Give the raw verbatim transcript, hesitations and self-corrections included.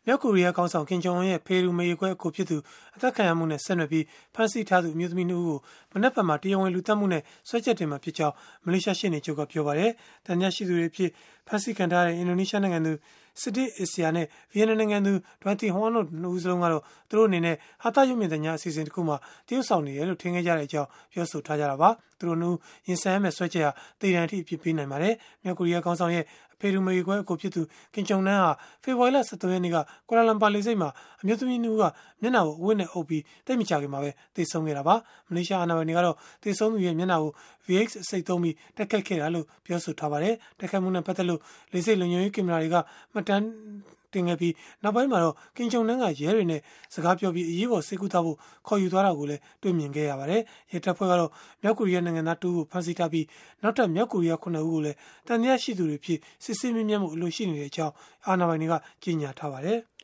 မြောက်ကိုရီးယားခေါင်းဆောင်ကင်ဂျုံအွန်ရဲ့ဖေရူမေခွဲအကိုဖြစ်သူအသက်ခံရမှုနဲ့ဆက်နွယ်ပြီးဖမ်းဆီးထားသူအမျိုးသမီးနှစ်ဦးကိုမနက်ဖြန်မှာတရားဝင်လူသတ်မှုနဲ့စွဲချက်တင်မှာဖြစ်ကြောင်းမလေးရှားရှေ့နေချုပ်ကပြောပါတယ်။တန်မြရှိသူတွေဖြစ်ဖမ်းဆီးခံထားတဲ့အင်ဒိုနီးရှားနိုင်ငံသူစစ်တီအီဆီယာနဲ့ဗီယက်နမ်နိုင်ငံသူဒွမ်တီဟွန်တို့နှစ်ဦးစလုံးကတော့သူတို့အနေနဲ့ဟာသရုပ်မြင်သညာအစီအစဉ်တစ်ခုမှာတရုတ်ဆောင်နေတယ်လို့ထင်ခဲ့ကြတဲ့အကြောင်းပြောဆိုထားကြတာပါ။သူတို့နှစ်ဦးရင်ဆိုင်ရမယ့်ဆွဲချက်ဟာတေတံအထိအဖြစ်ပေးနိုင်ပါတယ်။မြောက်ကိုရီးယားခေါင်းဆောင်ရဲ့ဖေရူမေခွဲအကိုဖြစ်သူကင်ဂျုံနန်းဟာဖေဖော်ဝါရီလ၁၃ရက်နေ့ကကွာလာလမ်ပါလေဆိပ်မှာအမျိုးသမီးနှစ်ဦးကမျက်နှာကိုအဝတ်နဲ့အုပ်ပြီးတိတ်မကြခင်မှာပဲသေဆုံးခဲ့တာပါ။မလေးရှားအာဏာပိုင်တွေကတော့သေဆုံးသူရဲ့မျက်နှာကို ဗီ အိတ်စ် အစိတ်သုံးပြီးတက်ခတ်ခဲ့တာလို့ပြောဆိုထားပါတယ်။တက်ခတ်မှုနဲ့ပတ်သက်လို့လေဆိပ်လုံခြုံရေးကင်မရာတွေကမှတ်တမ်းတင်ခဲ့ပြီးနောက်ပိုင်းမှာတော့ကင်ဂျုံနန်းကရဲတွေနဲ့စကားပြောပြီးအရေးပေါ်စေကူထားဖို့ခေါ်ယူသွားတာကိုလည်းတွေ့မြင်ခဲ့ရပါတယ်။ရဲတပ်ဖွဲ့ကတော့မြောက်ကိုရီးယားနိုင်ငံသားတူကိုဖမ်းဆီးထားပြီးနောက်ထပ်မြောက်ကိုရီးယားခုနှစ်ဦးကိုလည်းတန်တရားရှိသူတွေဖြစ်စစ်ဆေးမြင်မှုအလို့ရှိနေတဲ့အကြောင်းအာဏာပိုင်တွေကကြေညာထားပါတယ်။